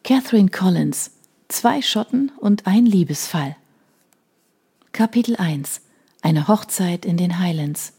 Catherine Collins, 2 Schotten und ein Liebesfall. Kapitel 1 – Eine Hochzeit in den Highlands.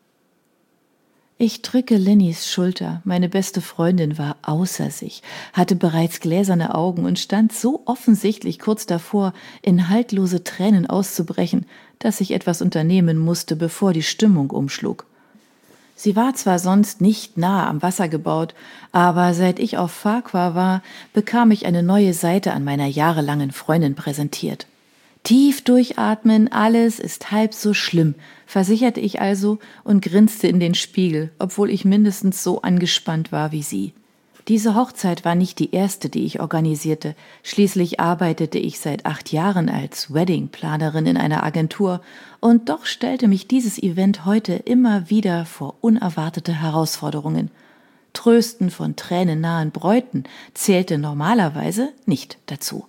Ich drücke Linnys Schulter, meine beste Freundin war außer sich, hatte bereits gläserne Augen und stand so offensichtlich kurz davor, in haltlose Tränen auszubrechen, dass ich etwas unternehmen musste, bevor die Stimmung umschlug. Sie war zwar sonst nicht nah am Wasser gebaut, aber seit ich auf Farquhar war, bekam ich eine neue Seite an meiner jahrelangen Freundin präsentiert. Tief durchatmen, alles ist halb so schlimm, versicherte ich also und grinste in den Spiegel, obwohl ich mindestens so angespannt war wie sie. Diese Hochzeit war nicht die erste, die ich organisierte. Schließlich arbeitete ich seit 8 Jahren als Weddingplanerin in einer Agentur und doch stellte mich dieses Event heute immer wieder vor unerwartete Herausforderungen. Trösten von tränennahen Bräuten zählte normalerweise nicht dazu.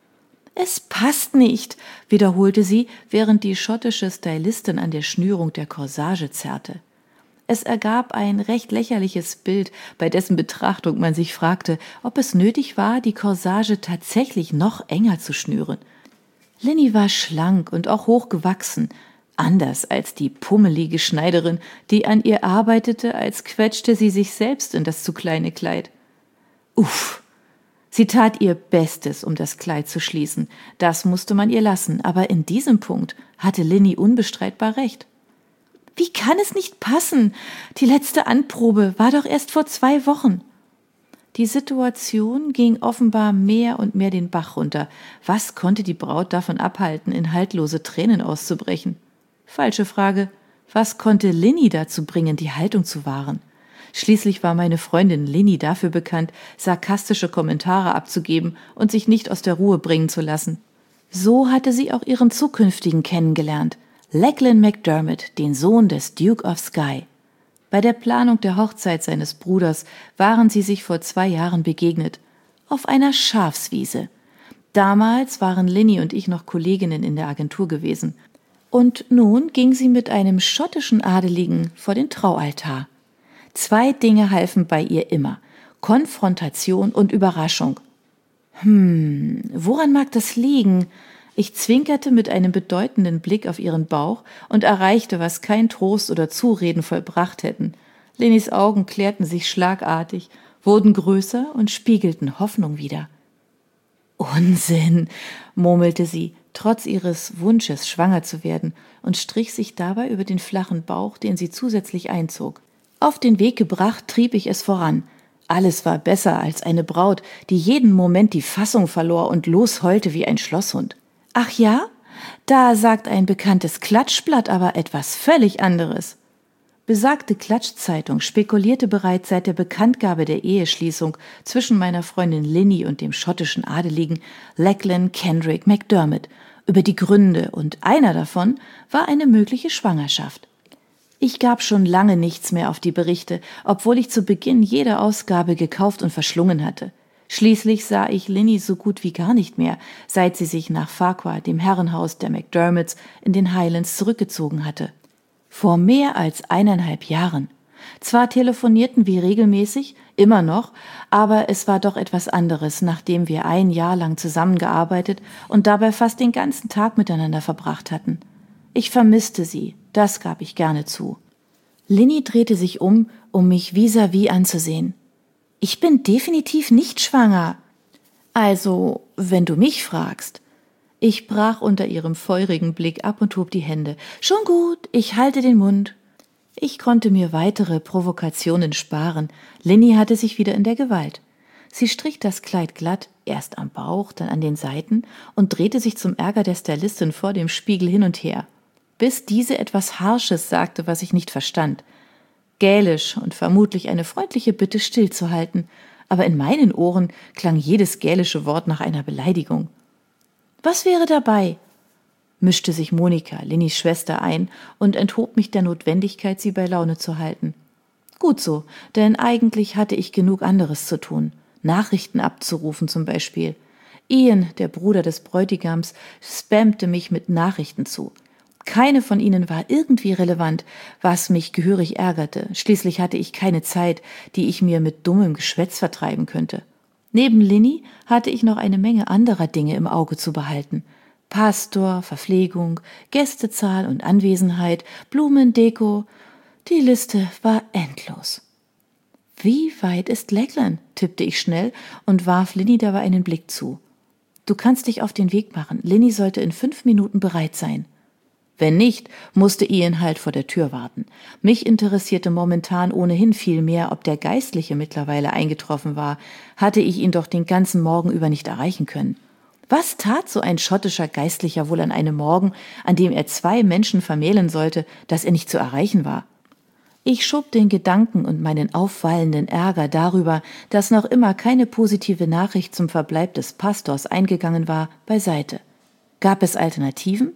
»Es passt nicht«, wiederholte sie, während die schottische Stylistin an der Schnürung der Corsage zerrte. Es ergab ein recht lächerliches Bild, bei dessen Betrachtung man sich fragte, ob es nötig war, die Corsage tatsächlich noch enger zu schnüren. Linny war schlank und auch hochgewachsen, anders als die pummelige Schneiderin, die an ihr arbeitete, als quetschte sie sich selbst in das zu kleine Kleid. Uff! Sie tat ihr Bestes, um das Kleid zu schließen. Das musste man ihr lassen, aber in diesem Punkt hatte Linny unbestreitbar recht. »Wie kann es nicht passen? Die letzte Anprobe war doch erst vor 2 Wochen.« Die Situation ging offenbar mehr und mehr den Bach runter. Was konnte die Braut davon abhalten, in haltlose Tränen auszubrechen? Falsche Frage. Was konnte Linny dazu bringen, die Haltung zu wahren? Schließlich war meine Freundin Linny dafür bekannt, sarkastische Kommentare abzugeben und sich nicht aus der Ruhe bringen zu lassen. So hatte sie auch ihren Zukünftigen kennengelernt. Lachlan McDermott, den Sohn des Duke of Skye. Bei der Planung der Hochzeit seines Bruders waren sie sich vor 2 Jahren begegnet. Auf einer Schafswiese. Damals waren Linny und ich noch Kolleginnen in der Agentur gewesen. Und nun ging sie mit einem schottischen Adeligen vor den Traualtar. 2 Dinge halfen bei ihr immer: Konfrontation und Überraschung. Woran mag das liegen? Ich zwinkerte mit einem bedeutenden Blick auf ihren Bauch und erreichte, was kein Trost oder Zureden vollbracht hätten. Linnys Augen klärten sich schlagartig, wurden größer und spiegelten Hoffnung wider. »Unsinn«, murmelte sie, trotz ihres Wunsches, schwanger zu werden, und strich sich dabei über den flachen Bauch, den sie zusätzlich einzog. Auf den Weg gebracht trieb ich es voran. Alles war besser als eine Braut, die jeden Moment die Fassung verlor und losheulte wie ein Schlosshund. »Ach ja? Da sagt ein bekanntes Klatschblatt aber etwas völlig anderes.« Besagte Klatschzeitung spekulierte bereits seit der Bekanntgabe der Eheschließung zwischen meiner Freundin Linny und dem schottischen Adeligen Lachlan Kendrick McDermott über die Gründe, und einer davon war eine mögliche Schwangerschaft. Ich gab schon lange nichts mehr auf die Berichte, obwohl ich zu Beginn jede Ausgabe gekauft und verschlungen hatte. Schließlich sah ich Linny so gut wie gar nicht mehr, seit sie sich nach Farquhar, dem Herrenhaus der McDermotts in den Highlands, zurückgezogen hatte. Vor mehr als 1,5 Jahren. Zwar telefonierten wir regelmäßig, immer noch, aber es war doch etwas anderes, nachdem wir 1 Jahr lang zusammengearbeitet und dabei fast den ganzen Tag miteinander verbracht hatten. Ich vermisste sie, das gab ich gerne zu. Linny drehte sich um mich vis-à-vis anzusehen. »Ich bin definitiv nicht schwanger.« »Also, wenn du mich fragst.« Ich brach unter ihrem feurigen Blick ab und hob die Hände. »Schon gut, ich halte den Mund.« Ich konnte mir weitere Provokationen sparen. Linny hatte sich wieder in der Gewalt. Sie strich das Kleid glatt, erst am Bauch, dann an den Seiten, und drehte sich zum Ärger der Stylistin vor dem Spiegel hin und her, bis diese etwas Harsches sagte, was ich nicht verstand. Gälisch und vermutlich eine freundliche Bitte stillzuhalten, aber in meinen Ohren klang jedes gälische Wort nach einer Beleidigung. »Was wäre dabei?« mischte sich Monika, Linnys Schwester, ein und enthob mich der Notwendigkeit, sie bei Laune zu halten. Gut so, denn eigentlich hatte ich genug anderes zu tun. Nachrichten abzurufen zum Beispiel. Ian, der Bruder des Bräutigams, spammte mich mit Nachrichten zu. Keine von ihnen war irgendwie relevant, was mich gehörig ärgerte. Schließlich hatte ich keine Zeit, die ich mir mit dummem Geschwätz vertreiben könnte. Neben Linny hatte ich noch eine Menge anderer Dinge im Auge zu behalten. Pastor, Verpflegung, Gästezahl und Anwesenheit, Blumendeko. Die Liste war endlos. »Wie weit ist Lackland?« tippte ich schnell und warf Linny dabei einen Blick zu. »Du kannst dich auf den Weg machen. Linny sollte in 5 Minuten bereit sein.« Wenn nicht, musste Ian halt vor der Tür warten. Mich interessierte momentan ohnehin viel mehr, ob der Geistliche mittlerweile eingetroffen war. Hatte ich ihn doch den ganzen Morgen über nicht erreichen können. Was tat so ein schottischer Geistlicher wohl an einem Morgen, an dem er 2 Menschen vermählen sollte, dass er nicht zu erreichen war? Ich schob den Gedanken und meinen aufwallenden Ärger darüber, dass noch immer keine positive Nachricht zum Verbleib des Pastors eingegangen war, beiseite. Gab es Alternativen?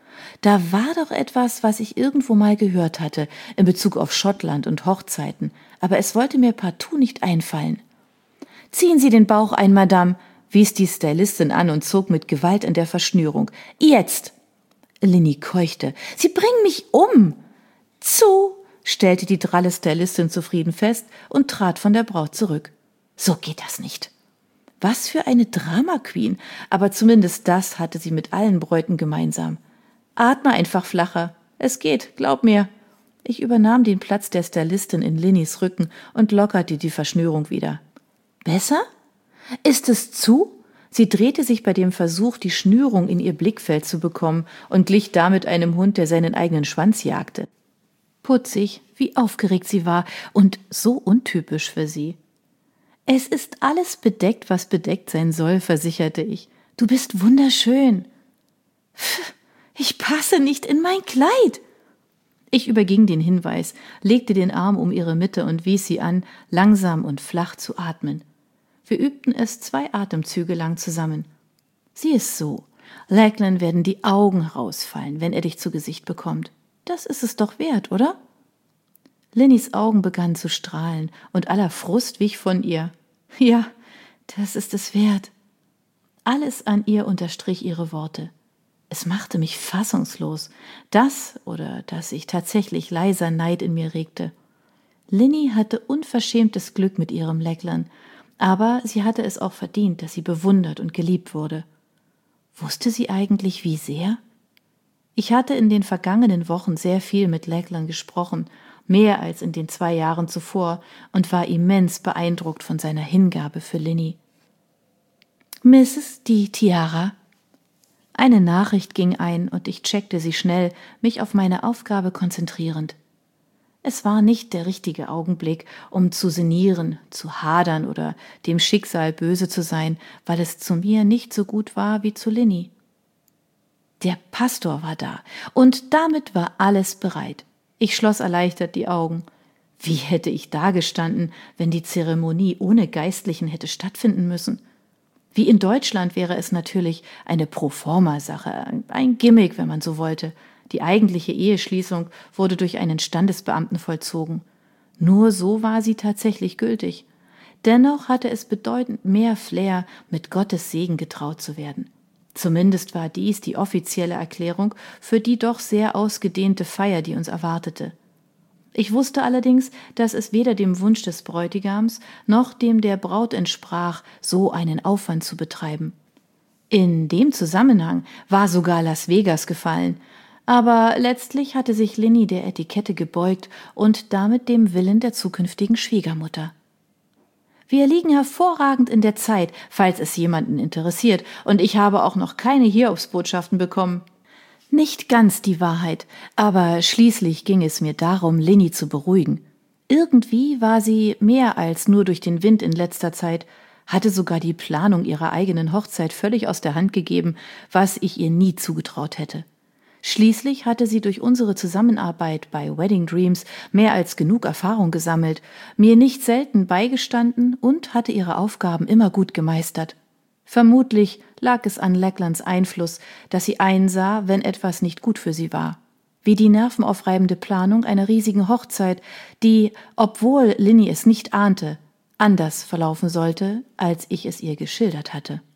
Da war doch etwas, was ich irgendwo mal gehört hatte, in Bezug auf Schottland und Hochzeiten, aber es wollte mir partout nicht einfallen. »Ziehen Sie den Bauch ein, Madame«, wies die Stylistin an und zog mit Gewalt an der Verschnürung. »Jetzt!« Linny keuchte. »Sie bringen mich um!« »Zu!« stellte die dralle Stylistin zufrieden fest und trat von der Braut zurück. »So geht das nicht.« Was für eine Drama-Queen, aber zumindest das hatte sie mit allen Bräuten gemeinsam. »Atme einfach flacher. Es geht, glaub mir.« Ich übernahm den Platz der Stylistin in Linnys Rücken und lockerte die Verschnürung wieder. »Besser? Ist es zu?« Sie drehte sich bei dem Versuch, die Schnürung in ihr Blickfeld zu bekommen und glich damit einem Hund, der seinen eigenen Schwanz jagte. Putzig, wie aufgeregt sie war und so untypisch für sie. »Es ist alles bedeckt, was bedeckt sein soll«, versicherte ich. »Du bist wunderschön.« »Pff, ich passe nicht in mein Kleid.« Ich überging den Hinweis, legte den Arm um ihre Mitte und wies sie an, langsam und flach zu atmen. Wir übten es 2 Atemzüge lang zusammen. »Sieh es so. Lackland werden die Augen rausfallen, wenn er dich zu Gesicht bekommt. Das ist es doch wert, oder?« Linnys Augen begannen zu strahlen und aller Frust wich von ihr. »Ja, das ist es wert.« Alles an ihr unterstrich ihre Worte. Es machte mich fassungslos, dass ich tatsächlich leiser Neid in mir regte. Linny hatte unverschämtes Glück mit ihrem Lackland, aber sie hatte es auch verdient, dass sie bewundert und geliebt wurde. Wusste sie eigentlich, wie sehr? Ich hatte in den vergangenen Wochen sehr viel mit Lackland gesprochen, mehr als in den 2 Jahren zuvor, und war immens beeindruckt von seiner Hingabe für Linny. »Mrs. die Tiara?« Eine Nachricht ging ein und ich checkte sie schnell, mich auf meine Aufgabe konzentrierend. Es war nicht der richtige Augenblick, um zu sinnieren, zu hadern oder dem Schicksal böse zu sein, weil es zu mir nicht so gut war wie zu Linny. Der Pastor war da und damit war alles bereit. Ich schloss erleichtert die Augen. Wie hätte ich dagestanden, wenn die Zeremonie ohne Geistlichen hätte stattfinden müssen? Wie in Deutschland wäre es natürlich eine Proforma-Sache, ein Gimmick, wenn man so wollte. Die eigentliche Eheschließung wurde durch einen Standesbeamten vollzogen. Nur so war sie tatsächlich gültig. Dennoch hatte es bedeutend mehr Flair, mit Gottes Segen getraut zu werden. Zumindest war dies die offizielle Erklärung für die doch sehr ausgedehnte Feier, die uns erwartete. Ich wusste allerdings, dass es weder dem Wunsch des Bräutigams noch dem der Braut entsprach, so einen Aufwand zu betreiben. In dem Zusammenhang war sogar Las Vegas gefallen, aber letztlich hatte sich Linny der Etikette gebeugt und damit dem Willen der zukünftigen Schwiegermutter. Wir liegen hervorragend in der Zeit, falls es jemanden interessiert, und ich habe auch noch keine Hiobsbotschaften bekommen. Nicht ganz die Wahrheit, aber schließlich ging es mir darum, Linny zu beruhigen. Irgendwie war sie mehr als nur durch den Wind in letzter Zeit, hatte sogar die Planung ihrer eigenen Hochzeit völlig aus der Hand gegeben, was ich ihr nie zugetraut hätte. Schließlich hatte sie durch unsere Zusammenarbeit bei Wedding Dreams mehr als genug Erfahrung gesammelt, mir nicht selten beigestanden und hatte ihre Aufgaben immer gut gemeistert. Vermutlich lag es an Lacklands Einfluss, dass sie einsah, wenn etwas nicht gut für sie war. Wie die nervenaufreibende Planung einer riesigen Hochzeit, die, obwohl Linny es nicht ahnte, anders verlaufen sollte, als ich es ihr geschildert hatte.